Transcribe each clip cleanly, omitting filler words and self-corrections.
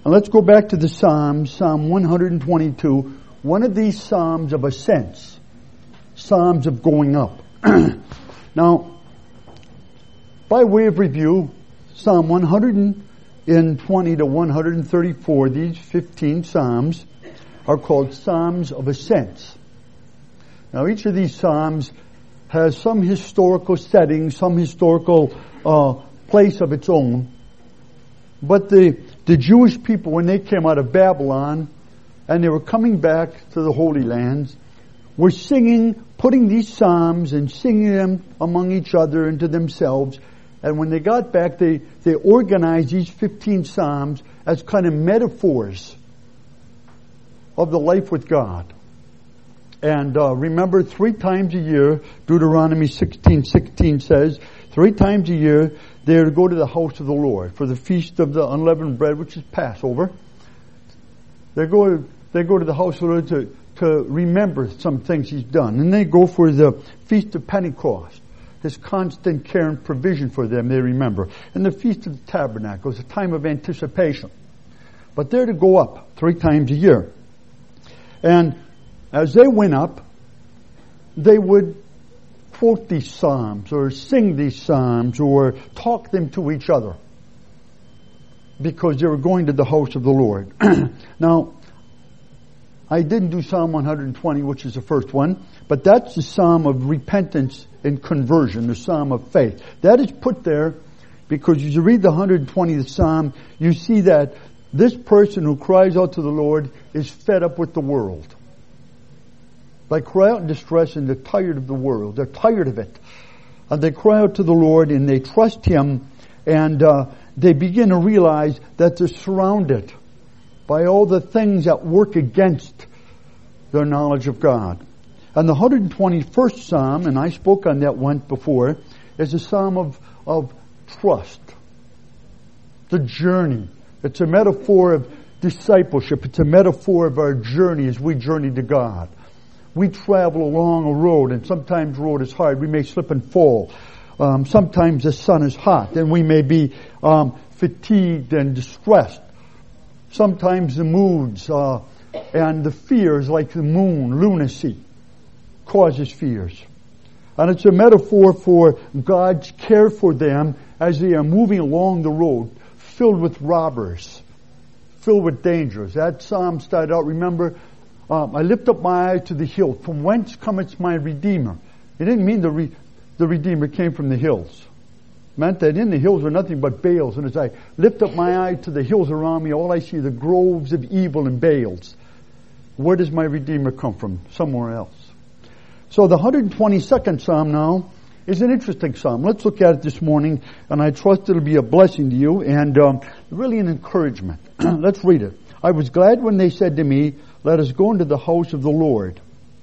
And let's go back to the Psalms, Psalm 122. One of these Psalms of ascents, Psalms of going up. Now, by way of review, Psalm 120 to 134, these 15 Psalms are called Psalms of ascents. Now, each of these Psalms has some historical setting, some historical place of its own. But the Jewish people, when they came out of Babylon and they were coming back to the Holy Lands, were singing, putting these psalms and singing them among each other and to themselves. And when they got back, they organized these 15 psalms as kind of metaphors of the life with God. And remember, 3 times a year, Deuteronomy 16:16 says, 3 times a year they are to go to the house of the Lord for the feast of the unleavened bread, which is Passover. They go to the house of the Lord to remember some things He's done. And they go for the feast of Pentecost, His constant care and provision for them, they remember. And the feast of the tabernacles, a time of anticipation. But they're to go up 3 times a year. And as they went up, they would quote these psalms or sing these psalms or talk them to each other because they were going to the house of the Lord. Now, I didn't do Psalm 120, which is the first one, but that's the psalm of repentance and conversion, the psalm of faith. That is put there because as you read the 120th psalm, you see that this person who cries out to the Lord is fed up with the world. They cry out in distress and they're tired of the world. They're tired of it. And they cry out to the Lord and they trust Him, and they begin to realize that they're surrounded by all the things that work against their knowledge of God. And the 121st Psalm, and I spoke on that one before, is a psalm of trust. The journey. It's a metaphor of discipleship. It's a metaphor of our journey as we journey to God. We travel along a road, and sometimes the road is hard. We may slip and fall. Sometimes the sun is hot, and we may be fatigued and distressed. Sometimes the moods and the fears, like the moon, lunacy, causes fears. And it's a metaphor for God's care for them as they are moving along the road, filled with robbers, filled with dangers. That psalm started out, remember, I lift up my eye to the hill. From whence cometh my Redeemer? It didn't mean the Redeemer came from the hills. It meant that in the hills were nothing but Baals. And as I lift up my eye to the hills around me, all I see are the groves of evil and Baals. Where does my Redeemer come from? Somewhere else. So the 122nd Psalm now is an interesting psalm. Let's look at it this morning, and I trust it'll be a blessing to you and really an encouragement. Let's read it. I was glad when they said to me, let us go into the house of the Lord.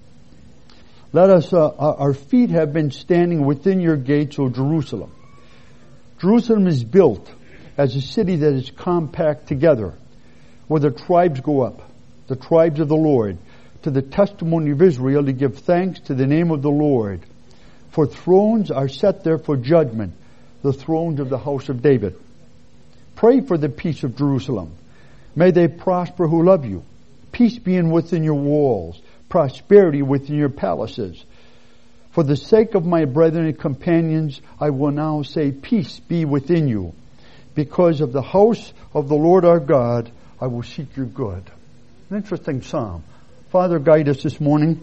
Let us, our feet have been standing within your gates, O Jerusalem. Jerusalem is built as a city that is compact together, where the tribes go up, the tribes of the Lord, to the testimony of Israel to give thanks to the name of the Lord. For thrones are set there for judgment, the thrones of the house of David. Pray for the peace of Jerusalem. May they prosper who love you. Peace be within your walls, prosperity within your palaces. For the sake of my brethren and companions, I will now say, peace be within you. Because of the house of the Lord our God, I will seek your good. An interesting psalm. Father, guide us this morning.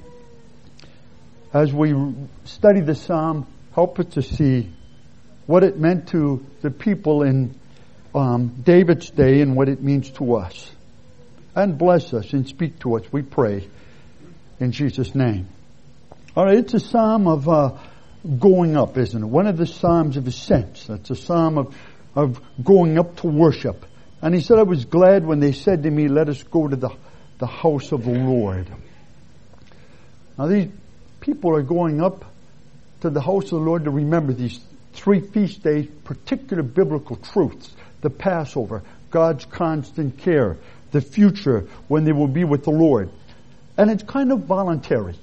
As we study the psalm, help us to see what it meant to the people in David's day and what it means to us. And bless us and speak to us, we pray, in Jesus' name. All right, it's a psalm of going up, isn't it? One of the psalms of ascents. It's a psalm of going up to worship. And he said, I was glad when they said to me, let us go to the house of the Lord. Now these people are going up to the house of the Lord to remember these 3 feast days, particular biblical truths. The Passover, God's constant care, the future when they will be with the Lord. And it's kind of voluntary.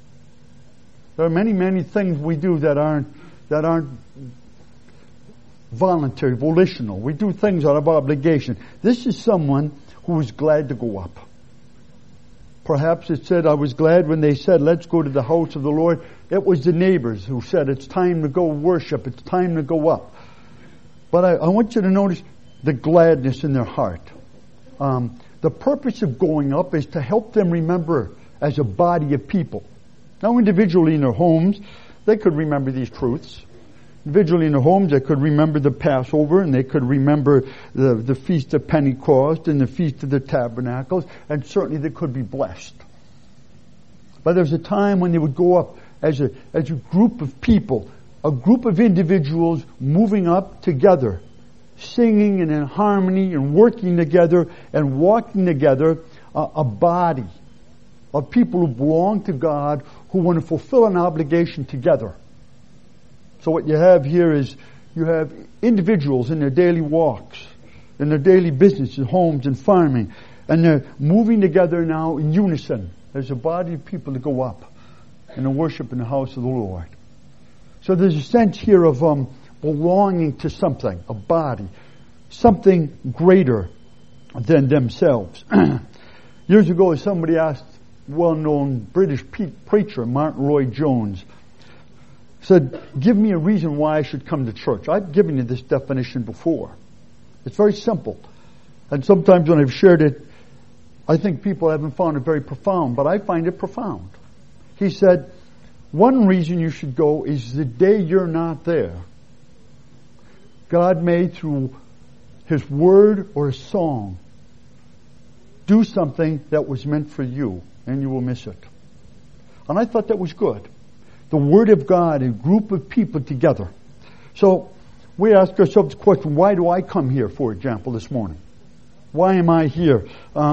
There are many, many things we do that aren't voluntary, volitional. We do things out of obligation. This is someone who is glad to go up. Perhaps it said, I was glad when they said, let's go to the house of the Lord. It was the neighbors who said, it's time to go worship. It's time to go up. But I want you to notice the gladness in their heart. The purpose of going up is to help them remember as a body of people. Now, individually in their homes, they could remember these truths. Individually in their homes, they could remember the Passover, and they could remember the Feast of Pentecost and the Feast of the Tabernacles, and certainly they could be blessed. But there's a time when they would go up as a group of people, a group of individuals moving up together, singing and in harmony and working together and walking together, a body of people who belong to God, who want to fulfill an obligation together. So what you have here is you have individuals in their daily walks, in their daily businesses, homes and farming, and they're moving together now in unison. There's a body of people to go up and to worship in the house of the Lord. So there's a sense here of belonging to something, a body, something greater than themselves. Years ago, somebody asked well-known British preacher Martin Lloyd-Jones, said, give me a reason why I should come to church. I've given you this definition before. It's very simple. And sometimes when I've shared it, I think people haven't found it very profound, but I find it profound. He said, one reason you should go is the day you're not there, God may, through His Word or a song, do something that was meant for you, and you will miss it. And I thought that was good. The Word of God, a group of people together. So we ask ourselves the question, why do I come here, for example, this morning? Why am I here?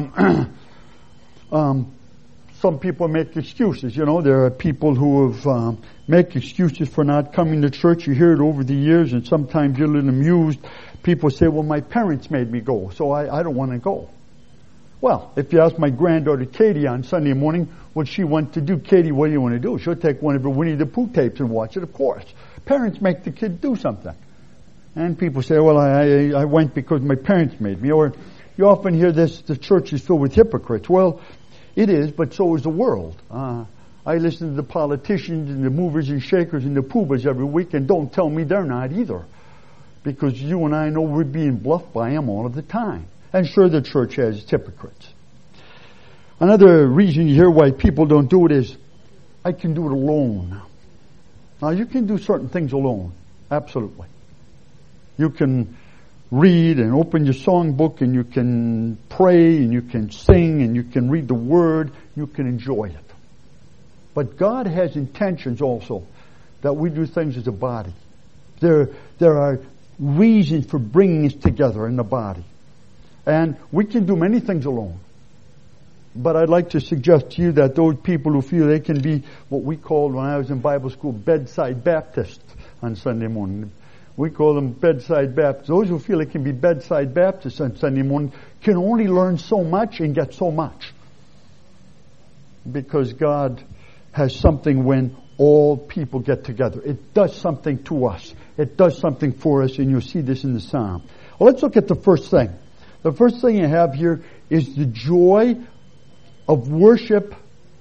Some people make excuses. You know, there are people who have make excuses for not coming to church. You hear it over the years, and sometimes you're a little amused. People say, well, my parents made me go, so I don't want to go. Well, if you ask my granddaughter Katie on Sunday morning what she wants to do, Katie, what do you want to do? She'll take one of her Winnie the Pooh tapes and watch it, of course. Parents make the kid do something. And people say, well, I went because my parents made me. Or you often hear this, the church is filled with hypocrites. Well, it is, but so is the world. I listen to the politicians and the movers and shakers and the poobas every week, and don't tell me they're not either. Because you and I know we're being bluffed by them all of the time. And sure, the church has hypocrites. Another reason you hear why people don't do it is, I can do it alone. Now, you can do certain things alone. Absolutely. You can read and open your songbook, and you can pray, and you can sing, and you can read the Word. You can enjoy it. But God has intentions also that we do things as a body. There are reasons for bringing us together in the body. And we can do many things alone. But I'd like to suggest to you that those people who feel they can be what we called, when I was in Bible school, bedside Baptists on Sunday morning. We call them bedside Baptists. Those who feel they can be bedside Baptists on Sunday morning can only learn so much and get so much. Because God has something when all people get together. It does something to us. It does something for us, and you'll see this in the Psalm. Well, let's look at the first thing. The first thing you have here is the joy of worship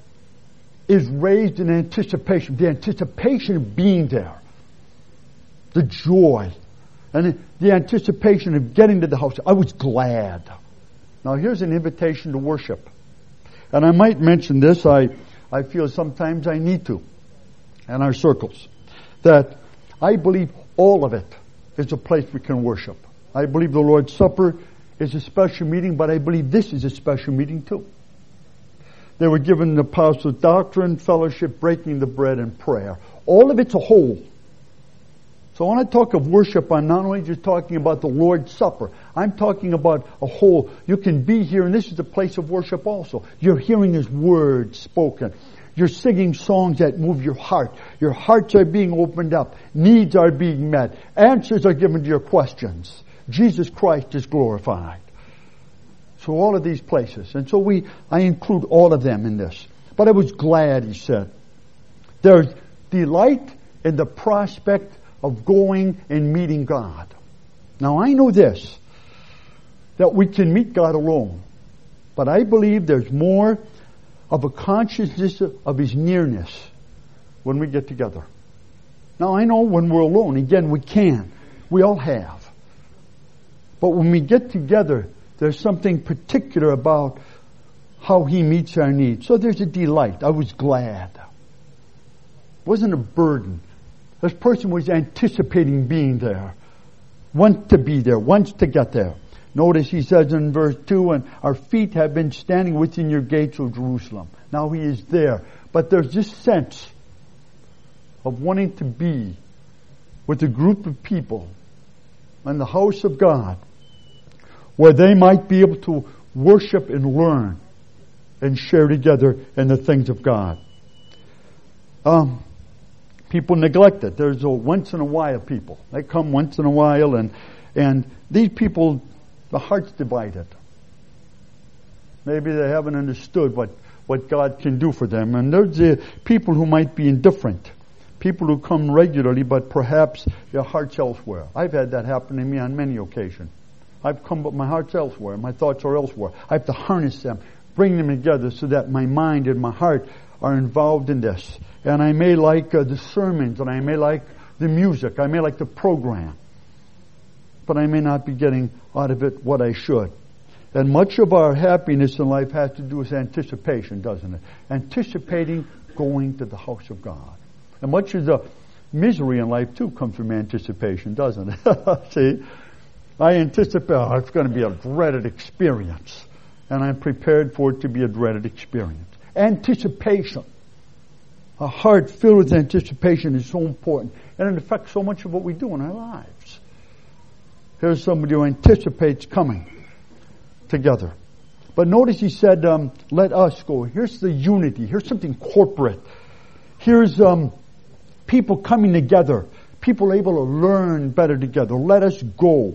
is raised in anticipation. The anticipation of being there. The joy. And the anticipation of getting to the house. I was glad. Now here's an invitation to worship. And I might mention this. I feel sometimes I need to. In our circles. That I believe all of it is a place we can worship. I believe the Lord's Supper is a special meeting, but I believe this is a special meeting too. They were given the apostles' doctrine, fellowship, breaking the bread, and prayer. All of it's a whole. So when I talk of worship, I'm not only just talking about the Lord's Supper. I'm talking about a whole. You can be here, and this is a place of worship also. You're hearing His Word spoken. You're singing songs that move your heart. Your hearts are being opened up. Needs are being met. Answers are given to your questions. Jesus Christ is glorified. So all of these places. And so I include all of them in this. But I was glad, he said. There's delight in the prospect of going and meeting God. Now I know this, that we can meet God alone. But I believe there's more of a consciousness of His nearness when we get together. Now I know when we're alone, again, we can. We all have. But when we get together, there's something particular about how He meets our needs. So there's a delight. I was glad. It wasn't a burden. This person was anticipating being there. Wants to be there. Wants to get there. Notice he says in verse 2, and our feet have been standing within your gates, O Jerusalem. Now He is there. But there's this sense of wanting to be with a group of people in the house of God where they might be able to worship and learn and share together in the things of God. People neglect it. There's a once in a while people. They come once in a while and these people, the heart's divided. Maybe they haven't understood what God can do for them. And there's people who might be indifferent. People who come regularly, but perhaps their heart's elsewhere. I've had that happen to me on many occasions. I've come, but my heart's elsewhere. My thoughts are elsewhere. I have to harness them, bring them together so that my mind and my heart are involved in this. And I may like the sermons, and I may like the music, I may like the program, but I may not be getting out of it what I should. And much of our happiness in life has to do with anticipation, doesn't it? Anticipating going to the house of God. And much of the misery in life, too, comes from anticipation, doesn't it? See? I anticipate it's going to be a dreaded experience. And I'm prepared for it to be a dreaded experience. Anticipation. A heart filled with anticipation is so important. And it affects so much of what we do in our lives. Here's somebody who anticipates coming together. But notice he said, let us go. Here's the unity. Here's something corporate. Here's people coming together. People able to learn better together. Let us go.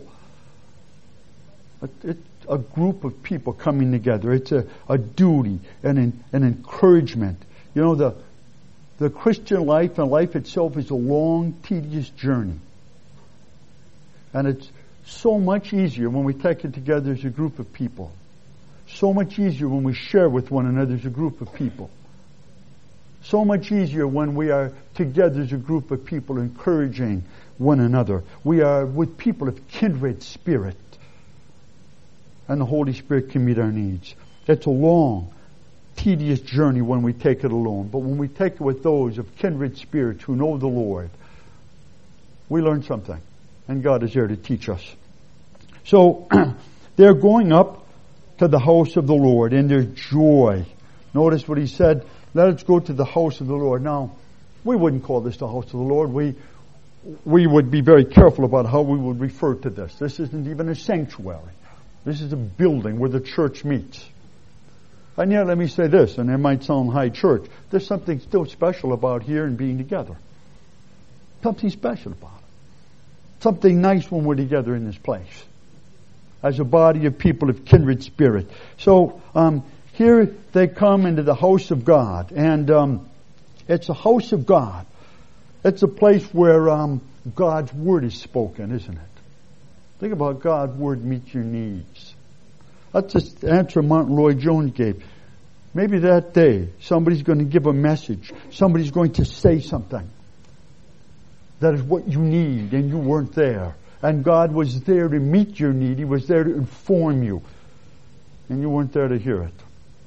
It's a group of people coming together. It's a duty and an encouragement. You know, the Christian life and life itself is a long, tedious journey. And it's so much easier when we take it together as a group of people. So much easier when we share with one another as a group of people. So much easier when we are together as a group of people encouraging one another. We are with people of kindred spirit. And the Holy Spirit can meet our needs. It's a long, tedious journey when we take it alone. But when we take it with those of kindred spirits who know the Lord, we learn something. And God is there to teach us. So, they're going up to the house of the Lord in their joy. Notice what he said, let us go to the house of the Lord. Now, we wouldn't call this the house of the Lord. We would be very careful about how we would refer to this. This isn't even a sanctuary. This is a building where the church meets. And yet, let me say this, and it might sound high church. There's something still special about here and being together. Something special about it. Something nice when we're together in this place. As a body of people of kindred spirit. So, here they come into the house of God. And it's a house of God. It's a place where God's Word is spoken, isn't it? Think about God's Word meets your needs. That's the answer Martin Lloyd-Jones gave. Maybe that day somebody's going to give a message. Somebody's going to say something. That is what you need and you weren't there. And God was there to meet your need. He was there to inform you. And you weren't there to hear it.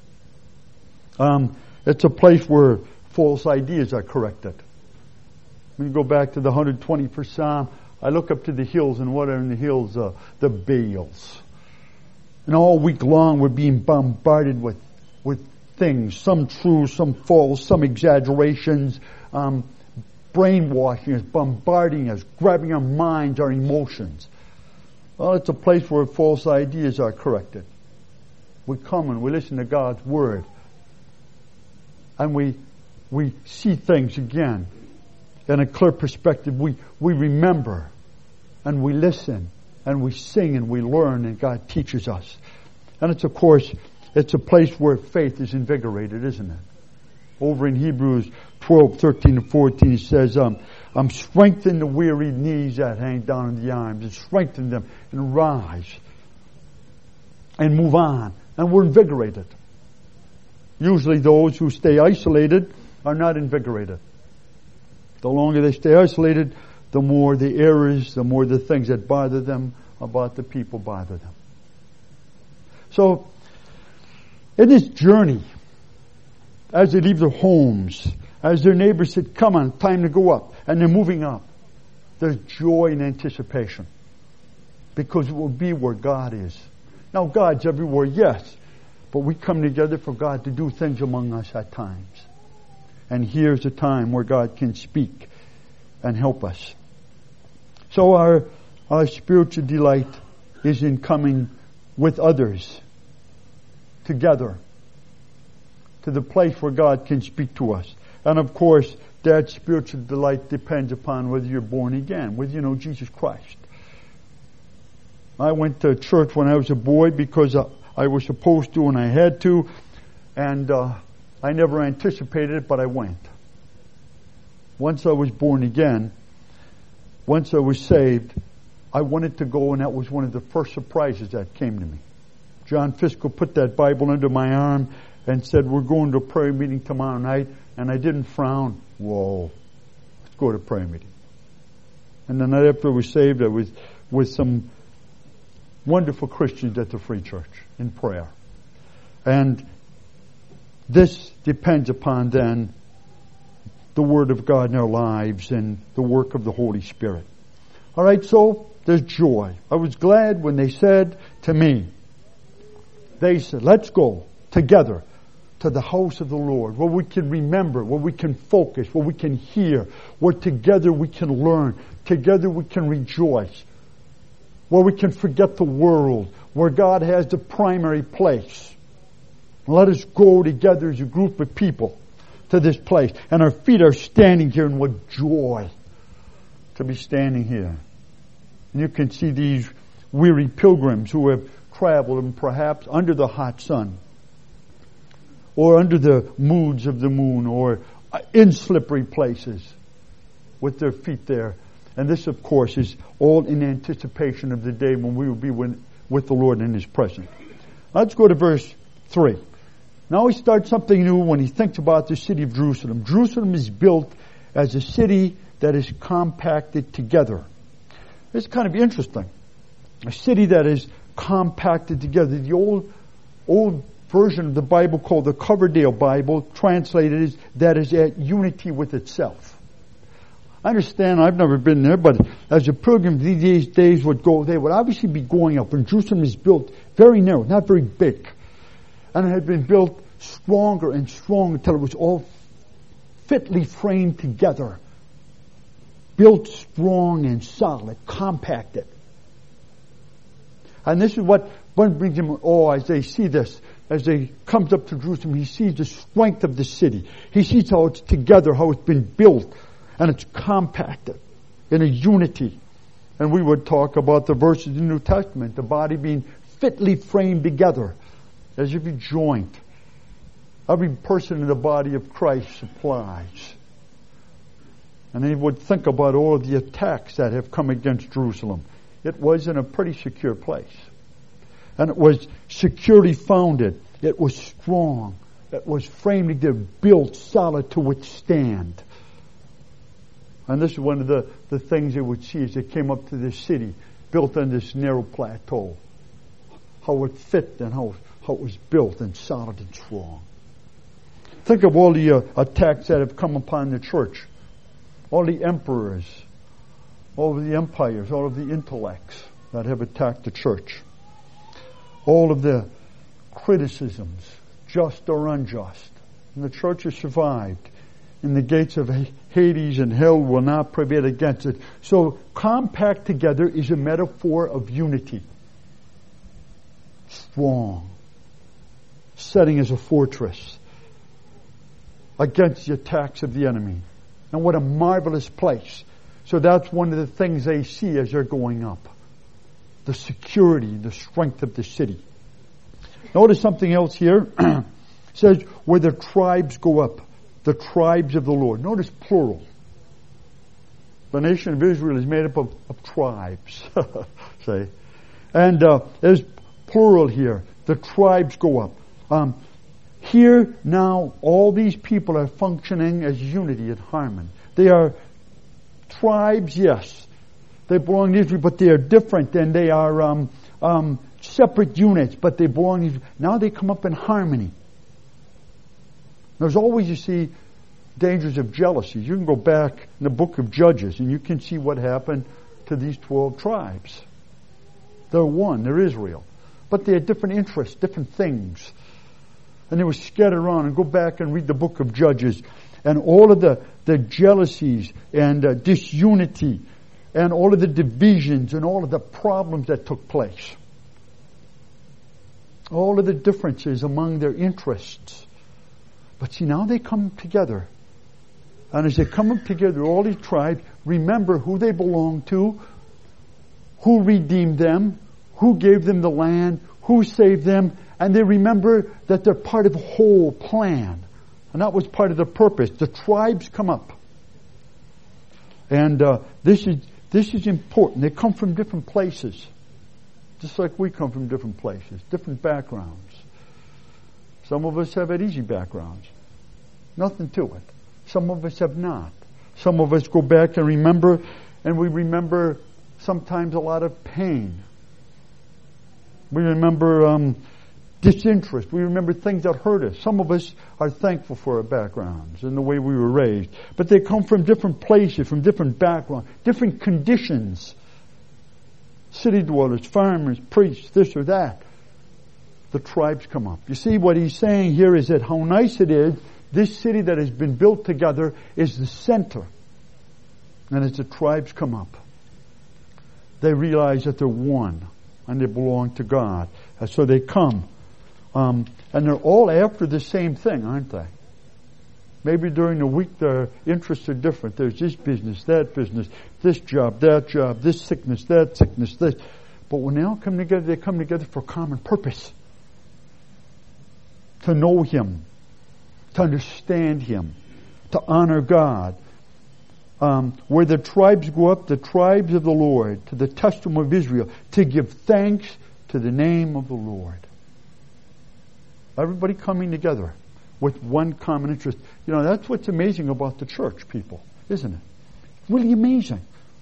It's a place where false ideas are corrected. When you go back to the 121st Psalm, I look up to the hills, and what are in the hills? The Baals. And all week long we're being bombarded with things. Some true, some false, some exaggerations. Brainwashing us, bombarding us, grabbing our minds, our emotions. Well, it's a place where false ideas are corrected. We come and we listen to God's Word. And we see things again in a clear perspective. We remember and we listen and we sing and we learn and God teaches us. And it's, of course, it's a place where faith is invigorated, isn't it? Over in Hebrews 12, 13 and 14 it says, Strengthen the weary knees that hang down in the arms, and strengthen them and rise and move on. And we're invigorated. Usually those who stay isolated are not invigorated. The longer they stay isolated, the more the errors, the more the things that bother them about the people bother them. So, in this journey, as they leave their homes, as their neighbors said, come on, time to go up, and they're moving up, there's joy and anticipation. Because it will be where God is. Now, God's everywhere, yes, but we come together for God to do things among us at times. And here's a time where God can speak and help us. So our spiritual delight is in coming with others together to the place where God can speak to us. And of course, that spiritual delight depends upon whether you're born again, whether you know Jesus Christ. I went to church when I was a boy because I was supposed to and I had to, and I never anticipated it, but I went. Once I was born again, once I was saved, I wanted to go, and that was one of the first surprises that came to me. John Fiscal put that Bible under my arm and said, we're going to a prayer meeting tomorrow night, and I didn't frown. Whoa, let's go to prayer meeting. And the night after I was saved, I was with some wonderful Christians at the Free Church in prayer. And this depends upon then the Word of God in our lives and the work of the Holy Spirit. All right, so there's joy. I was glad when they said to me, they said, let's go together to the house of the Lord, where we can remember, where we can focus, where we can hear, where together we can learn, together we can rejoice, where we can forget the world, where God has the primary place. Let us go together as a group of people to this place. And our feet are standing here, and what joy to be standing here. And you can see these weary pilgrims who have traveled, and perhaps under the hot sun, or under the moods of the moon, or in slippery places with their feet there. And this, of course, is all in anticipation of the day when we will be with the Lord in His presence. Let's go to verse 3. Now he starts something new when he thinks about the city of Jerusalem. Jerusalem is built as a city that is compacted together. It's kind of interesting. A city that is compacted together. The old version of the Bible called the Coverdale Bible translated as that is at unity with itself. I understand, I've never been there, but as a pilgrim these days would go, they would obviously be going up. And Jerusalem is built very narrow, not very big. And it had been built stronger and stronger until it was all fitly framed together. Built strong and solid, compacted. And this is what one brings him awe as they see this. As they comes up to Jerusalem, he sees the strength of the city. He sees how it's together, how it's been built. And it's compacted in a unity. And we would talk about the verses in the New Testament, the body being fitly framed together as if a joint. Every person in the body of Christ supplies. And they would think about all of the attacks that have come against Jerusalem. It was in a pretty secure place. And it was securely founded. It was strong. It was framed together, built solid to withstand. And this is one of the things they would see as they came up to this city, built on this narrow plateau. How it fit and how it was built and solid and strong. Think of all the attacks that have come upon the church. All the emperors, all of the empires, all of the intellects that have attacked the church. All of the criticisms, just or unjust. And the church has survived. And the gates of Hades and hell will not prevail against it. So compact together is a metaphor of unity. Strong. Setting as a fortress against the attacks of the enemy. And what a marvelous place. So that's one of the things they see as they're going up. The security, the strength of the city. Notice something else here. It says, where the tribes go up. The tribes of the Lord. Notice plural. The nation of Israel is made up of tribes. Say. And there's plural here. The tribes go up. Here now, all these people are functioning as unity and harmony. They are tribes, yes. They belong to Israel, but they are different, and they are separate units, but they belong to Israel. Now they come up in harmony. There's always, you see, dangers of jealousy. You can go back in the book of Judges, and you can see what happened to these 12 tribes. They're one, they're Israel. But they had different interests, different things. And they were scattered around. And go back and read the book of Judges. And all of the jealousies and disunity and all of the divisions and all of the problems that took place. All of the differences among their interests. But see, now they come together. And as they come up together, all these tribes remember who they belong to, who redeemed them, who gave them the land, who saved them, and they remember that they're part of a whole plan. And that was part of the purpose. The tribes come up. And this is important. They come from different places. Just like we come from different places, different backgrounds. Some of us have had easy backgrounds. Nothing to it. Some of us have not. Some of us go back and remember, and we remember sometimes a lot of pain. We remember disinterest. We remember things that hurt us. Some of us are thankful for our backgrounds and the way we were raised. But they come from different places, from different backgrounds, different conditions. City dwellers, farmers, priests, this or that. The tribes come up. You see, what he's saying here is that how nice it is, this city that has been built together is the center. And as the tribes come up, they realize that they're one and they belong to God. And so they come. And they're all after the same thing, aren't they? Maybe during the week their interests are different. There's this business, this job, this sickness, that sickness, this. But when they all come together, they come together for a common purpose. To know Him. To understand Him. To honor God. Where the tribes go up, the tribes of the Lord, to the testimony of Israel, to give thanks to the name of the Lord. Everybody coming together with one common interest. You know, that's what's amazing about the church, people, isn't it? It's really amazing.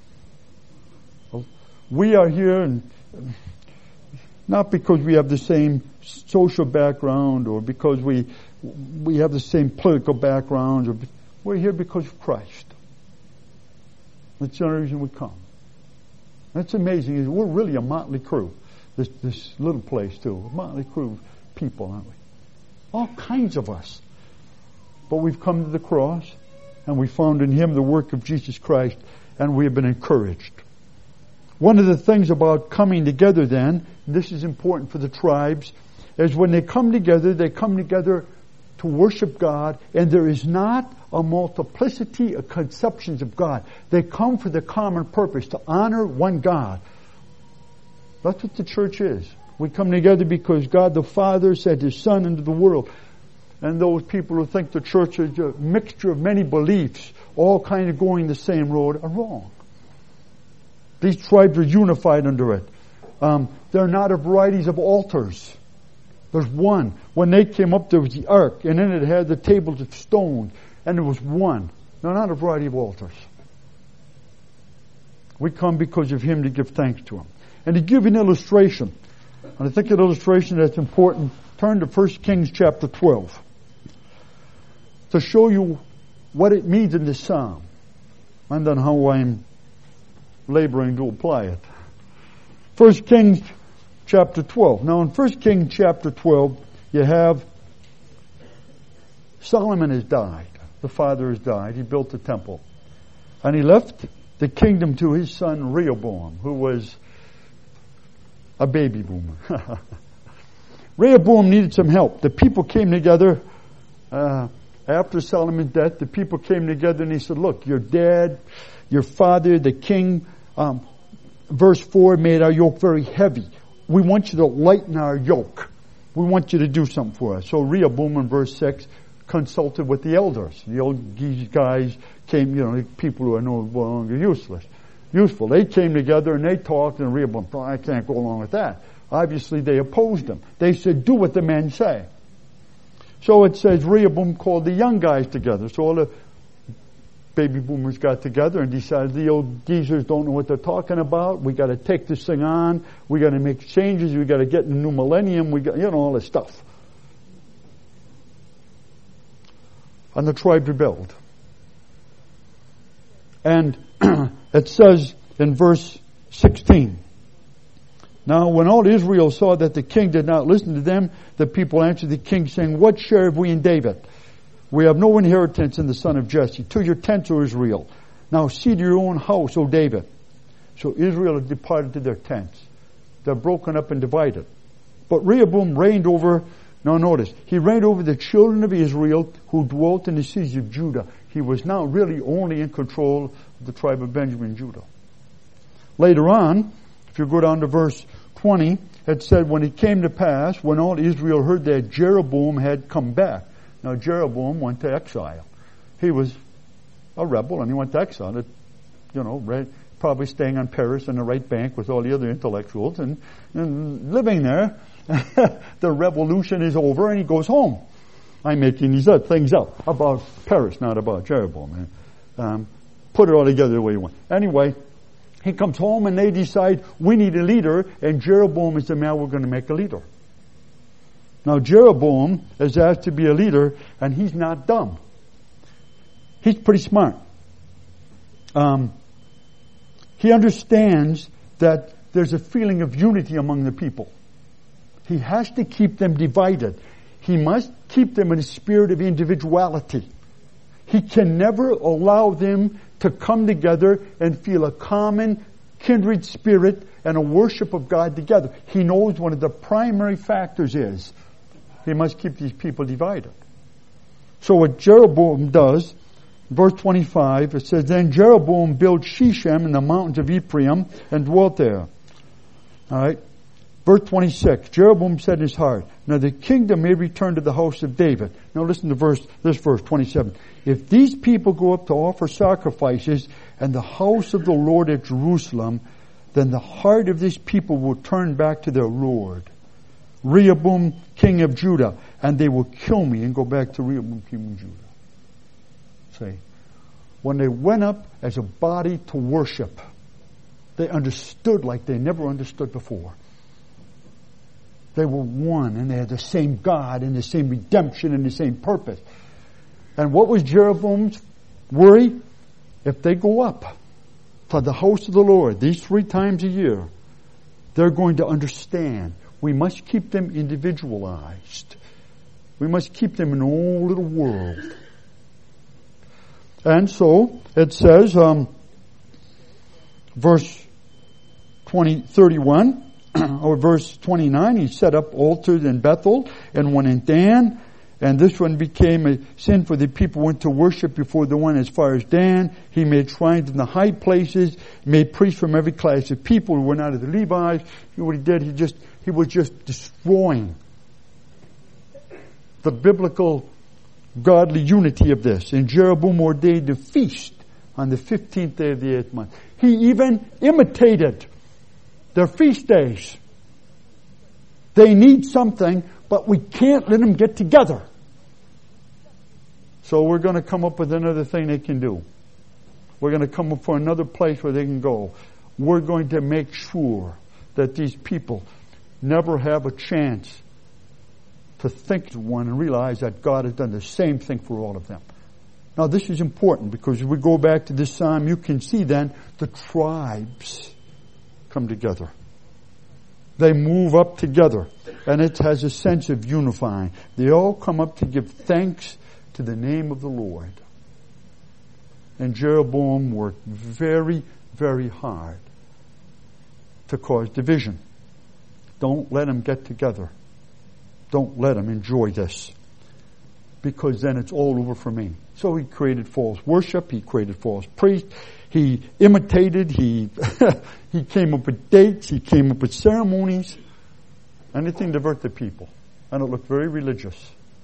We are here, and not because we have the same social background or because we have the same political background. We're here because of Christ. That's the only reason we come. That's amazing. We're really a motley crew. This little place too. A motley crew of people, aren't we? All kinds of us. But we've come to the cross and we found in Him the work of Jesus Christ, and we have been encouraged. One of the things about coming together then, and this is important for the tribes, is when they come together to worship God, and there is not a multiplicity of conceptions of God. They come for the common purpose, to honor one God. That's what the church is. We come together because God the Father sent His Son into the world. And those people who think the church is a mixture of many beliefs, all kind of going the same road, are wrong. These tribes are unified under it. They're not a varieties of altars. There's one. When they came up, there was the ark, and then it had the tables of stone, and there was one. They're not a variety of altars. We come because of Him to give thanks to Him. And to give an illustration, and I think an illustration that's important, turn to 1 Kings chapter 12 to show you what it means in this psalm and then how I'm laboring to apply it. 1 Kings chapter 12. Now in 1 Kings chapter 12 you have Solomon has died. The father has died. He built the temple. And he left the kingdom to his son Rehoboam, who was a baby boomer. Rehoboam needed some help. The people came together after Solomon's death. The people came together and he said, look, your dad, your father, the king, verse 4, made our yoke very heavy. We want you to lighten our yoke. We want you to do something for us. So Rehoboam in verse 6 consulted with the elders. These guys came, people who are no longer useful. They came together and they talked, and Rehoboam thought, I can't go along with that. Obviously they opposed him. They said, do what the men say. So it says Rehoboam called the young guys together. So all the baby boomers got together and decided the old geezers don't know what they're talking about. We got to take this thing on. We got to make changes. We got to get in the new millennium. We got, all this stuff. And the tribe rebelled. And it says in verse 16, now when all Israel saw that the king did not listen to them, the people answered the king, saying, what share have we in David? We have no inheritance in the son of Jesse. To your tents, O Israel. Now see to your own house, O David. So Israel had departed to their tents. They're broken up and divided. But Rehoboam reigned over, now notice, he reigned over the children of Israel who dwelt in the cities of Judah. He was now really only in control of the tribe of Benjamin and Judah. Later on, if you go down to verse 20, it said, when it came to pass, when all Israel heard that Jeroboam had come back. Now Jeroboam went to exile. He was a rebel and he went to exile. Probably staying on Paris on the right bank with all the other intellectuals and living there. The revolution is over and he goes home. I'm making these things up about Paris, not about Jeroboam. Put it all together the way you want. Anyway, he comes home and they decide we need a leader, and Jeroboam is the man we're going to make a leader. Now Jeroboam is asked to be a leader, and he's not dumb. He's pretty smart. He understands that there's a feeling of unity among the people. He has to keep them divided. He must keep them in a spirit of individuality. He can never allow them to come together and feel a common kindred spirit and a worship of God together. He knows one of the primary factors is he must keep these people divided. So what Jeroboam does, verse 25, it says, then Jeroboam built Shechem in the mountains of Ephraim and dwelt there. All right. Verse 26, Jeroboam said in his heart, now the kingdom may return to the house of David. Now listen to this verse 27. If these people go up to offer sacrifices and the house of the Lord at Jerusalem, then the heart of this people will turn back to their Lord, Rehoboam, king of Judah, and they will kill me and go back to Rehoboam, king of Judah. See, when they went up as a body to worship, they understood like they never understood before. They were one, and they had the same God and the same redemption and the same purpose. And what was Jeroboam's worry? If they go up to the house of the Lord these 3 times a year, they're going to understand. We must keep them individualized. We must keep them in a whole little world. And so, it says, verse 31, or verse 29, he set up altars in Bethel and one in Dan, and this one became a sin for the people went to worship before the one as far as Dan. He made shrines in the high places, made priests from every class of people who were not of the Levites. What he did, he was just destroying the biblical godly unity of this. And Jeroboam ordained a feast on the 15th day of the 8th month. He even imitated their feast days. They need something, but we can't let them get together. So we're going to come up with another thing they can do. We're going to come up for another place where they can go. We're going to make sure that these people never have a chance to think to one and realize that God has done the same thing for all of them. Now this is important because if we go back to this psalm, you can see then the tribes come together. They move up together, and it has a sense of unifying. They all come up to give thanks to the name of the Lord. And Jeroboam worked very, very hard to cause division. Don't let them get together. Don't let them enjoy this, because then it's all over for me. So he created false worship. He created false priests. He imitated, he came up with dates, he came up with ceremonies, anything to divert the people. And it looked very religious.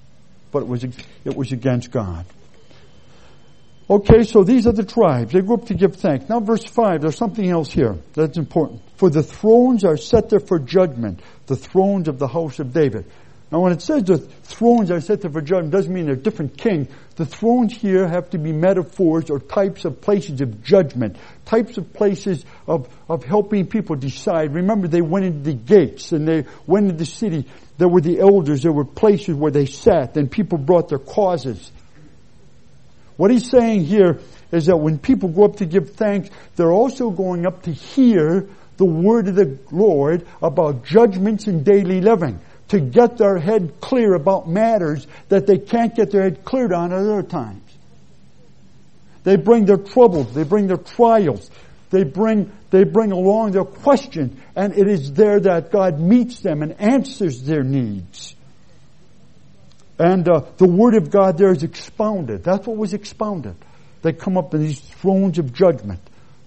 but it was against God. Okay, so these are the tribes. They go up to give thanks. Now verse 5, there's something else here that's important. For the thrones are set there for judgment, the thrones of the house of David. Now when it says the thrones are set there for judgment, it doesn't mean they're different kings. The thrones here have to be metaphors or types of places of judgment, types of places of helping people decide. Remember, they went into the gates and they went into the city. There were the elders. There were places where they sat and people brought their causes. What he's saying here is that when people go up to give thanks, they're also going up to hear the word of the Lord about judgments in daily living, to get their head clear about matters that they can't get their head cleared on at other times. They bring their troubles, they bring their trials, they bring along their questions, and it is there that God meets them and answers their needs. And the Word of God there is expounded. That's what was expounded. They come up in these thrones of judgment.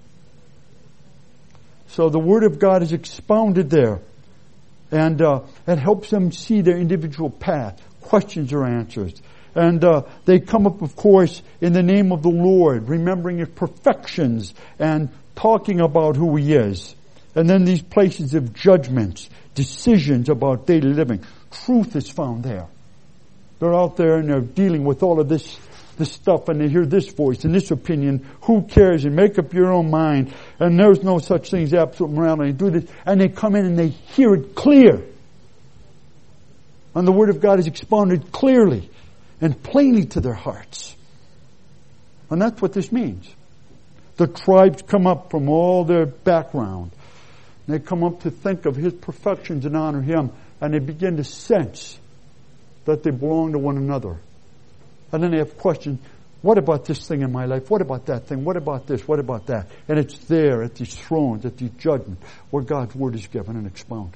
So the Word of God is expounded there. And it helps them see their individual path. Questions are answered. And they come up, of course, in the name of the Lord, remembering His perfections and talking about who He is. And then these places of judgments, decisions about daily living. Truth is found there. They're out there and they're dealing with all of this stuff, and they hear this voice and this opinion. Who cares? And make up your own mind. And there's no such thing as absolute morality. Do this, and they come in and they hear it clear. And the Word of God is expounded clearly and plainly to their hearts. And that's what this means. The tribes come up from all their background. They come up to think of His perfections and honor Him, and they begin to sense that they belong to one another. And then they have questions. What about this thing in my life? What about that thing? What about this? What about that? And it's there at these thrones, at these judgments, where God's Word is given and expounded.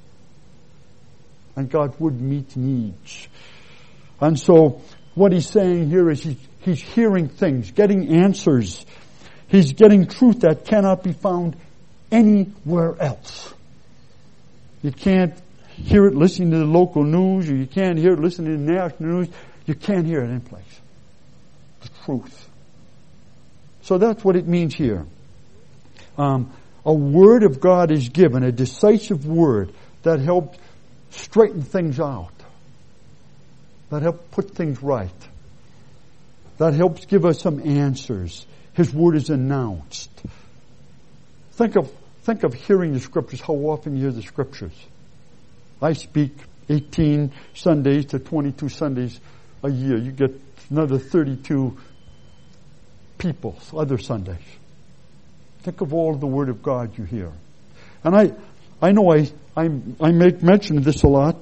And God's Word meets needs. And so what he's saying here is he's hearing things, getting answers. He's getting truth that cannot be found anywhere else. You can't hear it listening to the local news, or you can't hear it listening to the national news. You can't hear it any place. The truth. So that's what it means here. A word of God is given, a decisive word that helps straighten things out, that helps put things right, that helps give us some answers. His word is announced. Think of hearing the Scriptures, how often you hear the Scriptures. I speak 18 Sundays to 22 Sundays a year. You get another 32 people, other Sundays. Think of all the Word of God you hear. And I know I make mention of this a lot,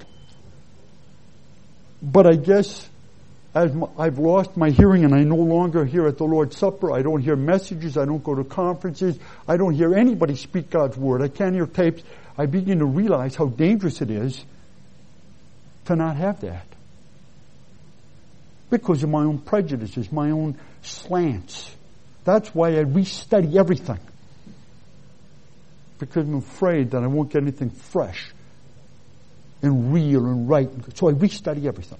but I guess as I've lost my hearing and I no longer hear at the Lord's Supper, I don't hear messages, I don't go to conferences, I don't hear anybody speak God's Word, I can't hear tapes, I begin to realize how dangerous it is to not have that. Because of my own prejudices, my own slants. That's why I restudy everything. Because I'm afraid that I won't get anything fresh and real and right. So I restudy everything.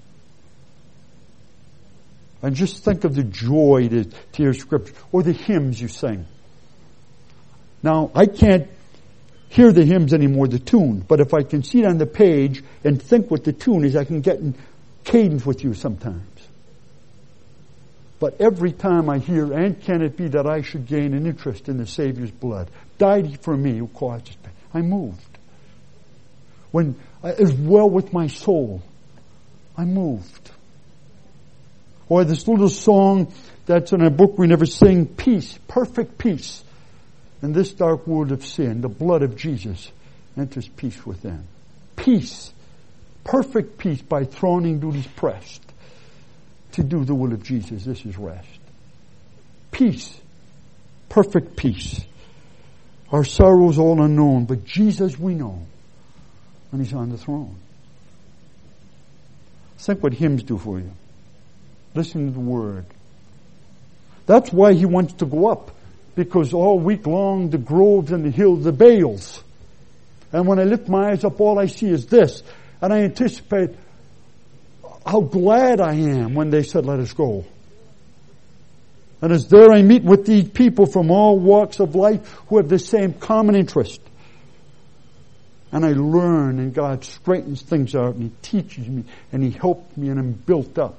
And just think of the joy to hear Scripture. Or the hymns you sing. Now, I can't hear the hymns anymore, the tune. But if I can see it on the page and think what the tune is, I can get in cadence with you sometimes. But every time I hear, and can it be that I should gain an interest in the Savior's blood? Died He for me who caused His pain. I'm moved. When it is well with my soul, I'm moved. Or this little song that's in a book we never sing, peace, perfect peace. In this dark world of sin, the blood of Jesus enters peace within. Peace, perfect peace by throning duties pressed. To do the will of Jesus, this is rest. Peace, perfect peace. Our sorrows all unknown, but Jesus we know, and He's on the throne. Think what hymns do for you. Listen to the Word. That's why He wants to go up, because all week long the groves and the hills, the Baals. And when I lift my eyes up, all I see is this. And I anticipate how glad I am when they said, let us go. And as there I meet with these people from all walks of life who have the same common interest. And I learn, and God straightens things out, and He teaches me, and He helps me, and I'm built up.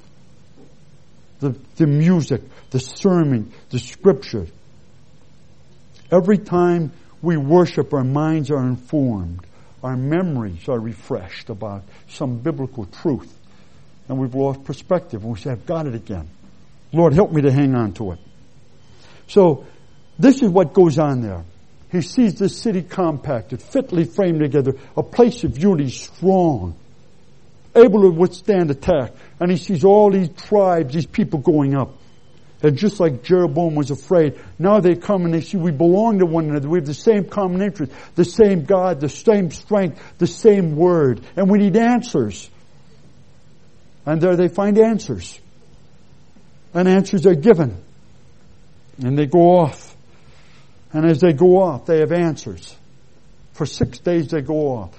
The music, the sermon, the scripture. Every time we worship, our minds are informed. Our memories are refreshed about some biblical truth. And we've lost perspective. And we say, I've got it again. Lord, help me to hang on to it. So, this is what goes on there. He sees this city compacted, fitly framed together, a place of unity, strong, able to withstand attack. And he sees all these tribes, these people going up. And just like Jeroboam was afraid, now they come and they see we belong to one another. We have the same common interest, the same God, the same strength, the same word. And we need answers. And there they find answers. And answers are given. And they go off. And as they go off, they have answers. For 6 days they go off,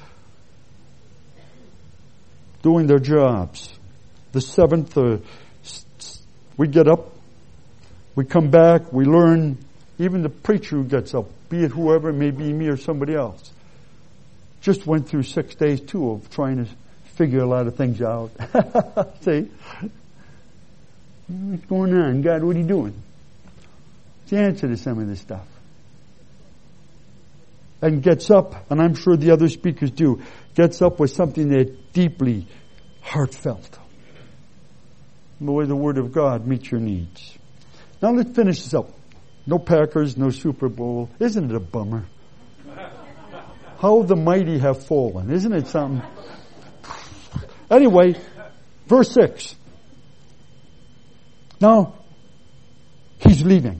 doing their jobs. The seventh, we get up, we come back, we learn. Even the preacher who gets up, be it whoever, it may be me or somebody else, just went through 6 days too of trying to figure a lot of things out. See? What's going on? God, what are you doing? It's the answer to some of this stuff. And gets up, and I'm sure the other speakers do, gets up with something that deeply heartfelt. The way the Word of God meets your needs. Now let's finish this up. No Packers, no Super Bowl. Isn't it a bummer? How the mighty have fallen. Isn't it something? Anyway, verse 6. Now, he's leaving.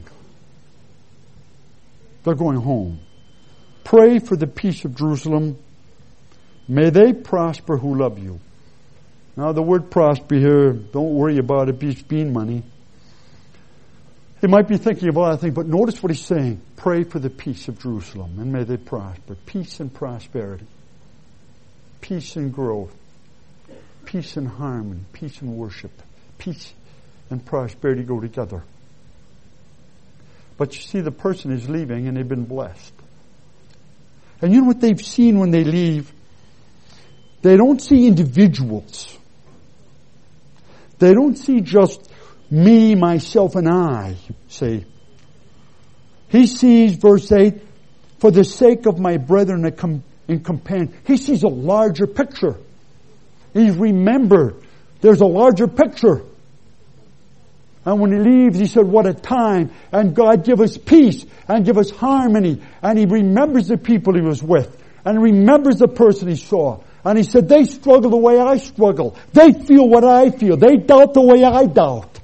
They're going home. Pray for the peace of Jerusalem. May they prosper who love you. Now the word prosper here, don't worry about it being money. He might be thinking of other things, but notice what he's saying. Pray for the peace of Jerusalem, and may they prosper. Peace and prosperity. Peace and growth. Peace and harmony. Peace and worship. Peace and prosperity go together. But you see, the person is leaving, and they've been blessed. And you know what they've seen when they leave? They don't see individuals. They don't see just me, myself, and I, see. He sees, verse 8, for the sake of my brethren and companions. He sees a larger picture. He's remembered. There's a larger picture. And when he leaves, he said, what a time. And God give us peace and give us harmony. And he remembers the people he was with. And remembers the person he saw. And he said, they struggle the way I struggle. They feel what I feel. They doubt the way I doubt.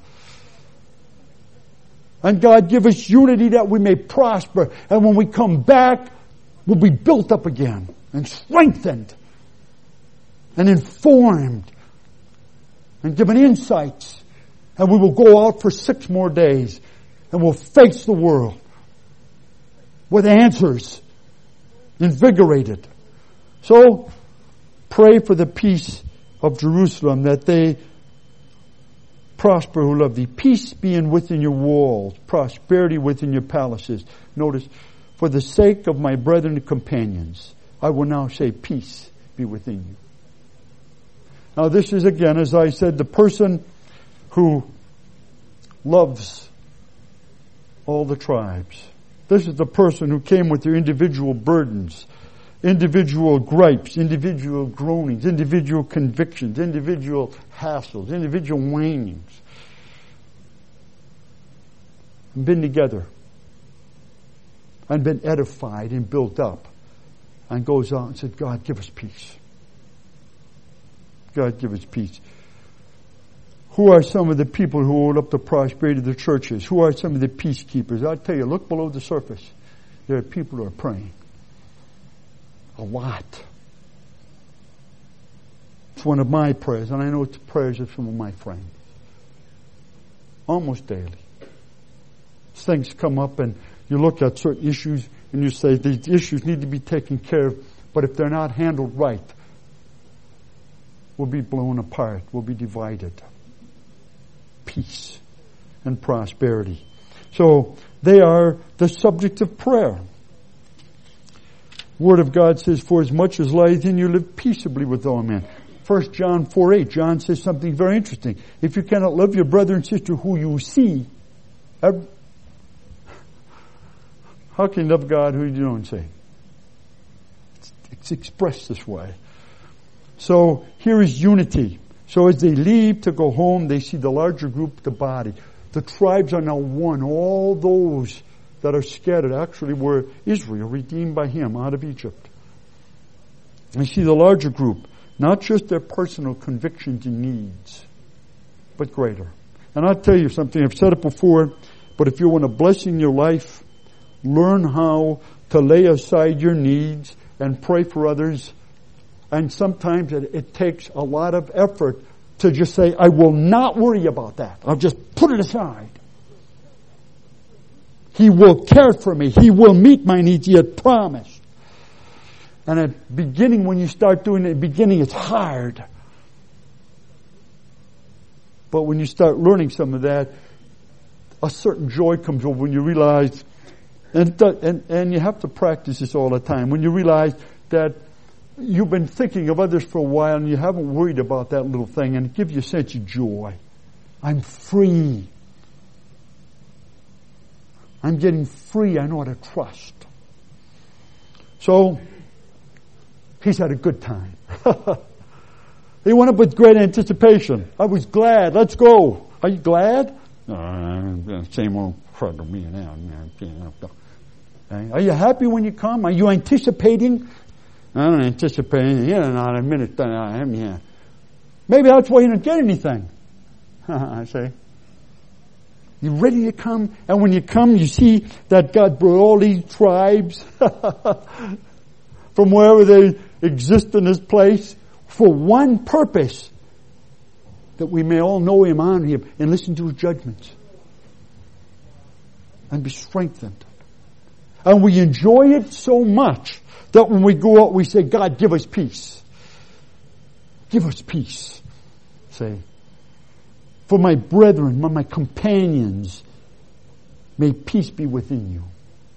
And God give us unity that we may prosper. And when we come back, we'll be built up again. And strengthened. And informed. And given insights. And we will go out for 6 more days. And we'll face the world. With answers. Invigorated. So, pray for the peace of Jerusalem, that they prosper who love thee. Peace being within your walls, prosperity within your palaces. Notice, for the sake of my brethren and companions, I will now say peace be within you. Now this is again, as I said, the person who loves all the tribes. This is the person who came with their individual burdens, individual gripes, individual groanings, individual convictions, individual hassles, individual whinings. And been together. And been edified and built up. And goes out and said, God, give us peace. God, give us peace. Who are some of the people who hold up the prosperity of the churches? Who are some of the peacekeepers? I'll tell you, look below the surface. There are people who are praying. A lot. It's one of my prayers, and I know it's prayers of some of my friends. Almost daily. Things come up and you look at certain issues and you say these issues need to be taken care of, but if they're not handled right, will be blown apart, will be divided. Peace and prosperity. So they are the subject of prayer. Word of God says, for as much as lieth in you, live peaceably with all men. 1 John 4:8, John says something very interesting. If you cannot love your brother and sister who you see, how can you love God who you don't see? It's expressed this way. So here is unity. So as they leave to go home, they see the larger group, the body. The tribes are now one. All those that are scattered actually were Israel, redeemed by Him out of Egypt. They see the larger group, not just their personal convictions and needs, but greater. And I'll tell you something, I've said it before, but if you want a blessing in your life, learn how to lay aside your needs and pray for others. And sometimes it takes a lot of effort to just say, I will not worry about that. I'll just put it aside. He will care for me. He will meet my needs. He had promised. And at the beginning, when you start doing it, at the beginning it's hard. But when you start learning some of that, a certain joy comes over when you realize, and you have to practice this all the time, when you realize that you've been thinking of others for a while and you haven't worried about that little thing, and it gives you a sense of joy. I'm free. I'm getting free. I know how to trust. So, he's had a good time. He went up with great anticipation. I was glad. Let's go. Are you glad? No, same old crud of me now. Are you happy when you come? Are you anticipating? I don't anticipate anything. Not a minute that I am here. Maybe that's why you don't get anything. I say. You're ready to come, and when you come, you see that God brought all these tribes from wherever they exist in this place for one purpose, that we may all know Him, honor Him, and listen to His judgments, and be strengthened. And we enjoy it so much that when we go out, we say, God, give us peace. Give us peace. Say, for my brethren, my companions, may peace be within you.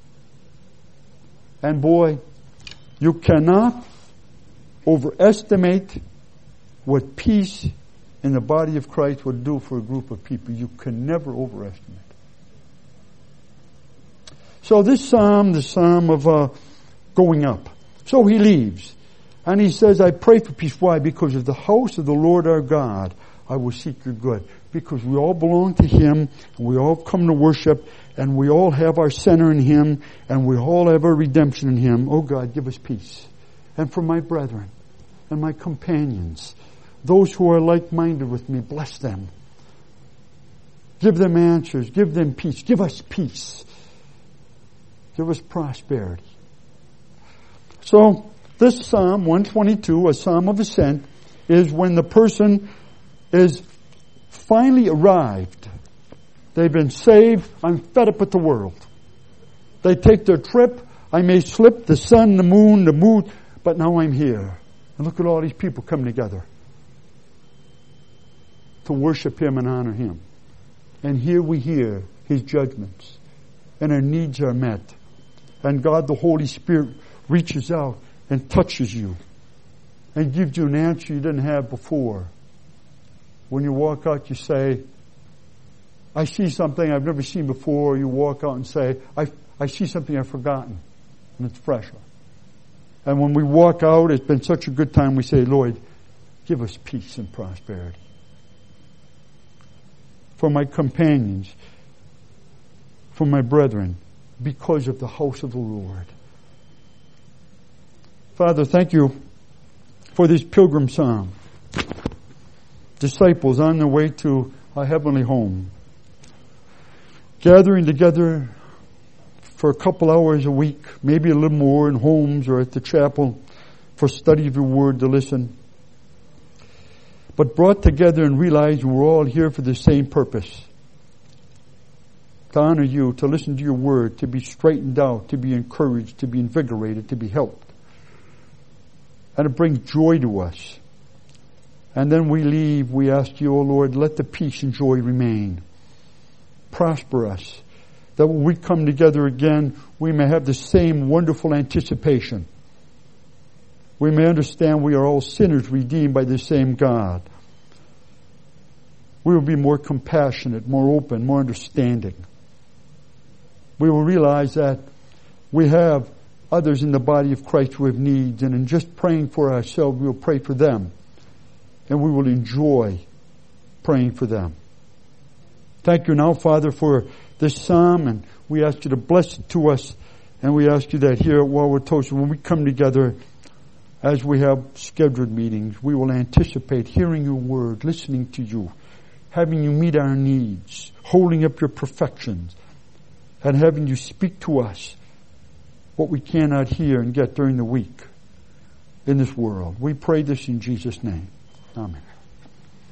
And boy, you cannot overestimate what peace in the body of Christ would do for a group of people. You can never overestimate. So this psalm, the psalm of going up. So he leaves. And he says, I pray for peace. Why? Because of the house of the Lord our God, I will seek your good. Because we all belong to Him, and we all come to worship, and we all have our center in Him, and we all have our redemption in Him. Oh God, give us peace. And for my brethren and my companions, those who are like-minded with me, bless them. Give them answers. Give them peace. Give us peace. Give us prosperity. So, this Psalm 122, a Psalm of Ascent, is when the person is finally arrived. They've been saved. I'm fed up with the world. They take their trip. I may slip the sun, the moon, but now I'm here. And look at all these people come together to worship Him and honor Him. And here we hear His judgments. And our needs are met. And God, the Holy Spirit, reaches out and touches you and gives you an answer you didn't have before. When you walk out, you say, I see something I've never seen before. You walk out and say, I see something I've forgotten. And it's fresher. And when we walk out, it's been such a good time, we say, Lord, give us peace and prosperity. For my companions, for my brethren, because of the house of the Lord. Father, thank you for this pilgrim psalm. Disciples on their way to a heavenly home, gathering together for a couple hours a week, maybe a little more in homes or at the chapel for study of your word to listen. But brought together and realized we're all here for the same purpose. To honor you, to listen to your word, to be straightened out, to be encouraged, to be invigorated, to be helped. And it brings joy to us. And then we leave, we ask you, O Lord, let the peace and joy remain. Prosper us, that when we come together again, we may have the same wonderful anticipation. We may understand we are all sinners redeemed by the same God. We will be more compassionate, more open, more understanding. We will realize that we have others in the body of Christ who have needs, and in just praying for ourselves, we will pray for them. And we will enjoy praying for them. Thank you now, Father, for this psalm, and we ask you to bless it to us, and we ask you that here at Wauwatosa, when we come together, as we have scheduled meetings, we will anticipate hearing your word, listening to you, having you meet our needs, holding up your perfections, and having you speak to us what we cannot hear and get during the week in this world. We pray this in Jesus' name. Amen.